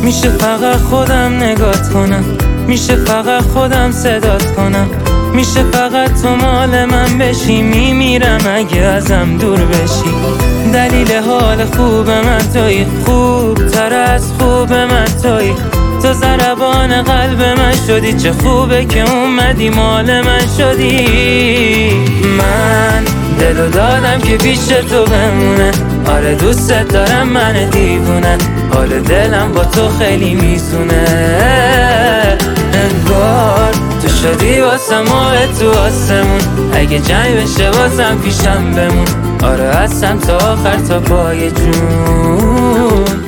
میشه فقط خودم نگات کنم، میشه فقط خودم صدات کنم، میشه فقط تو مال من بشی. میمیرم اگه ازم دور بشی. دلیل حال خوب من تویی، خوب تر از خوب من تویی. تو ضربان قلب من شدی، چه خوبه که اومدی مال من شدی. من دلو دادم که پیش تو بمونه، آره دوست دارم من دیوونه، حال دلم با تو خیلی میزونه. انگار تو شدی واسه ماه تو آسمون، اگه جنگ بشه بازم پیشم بمون، آره هستم تا آخر تا پای جون.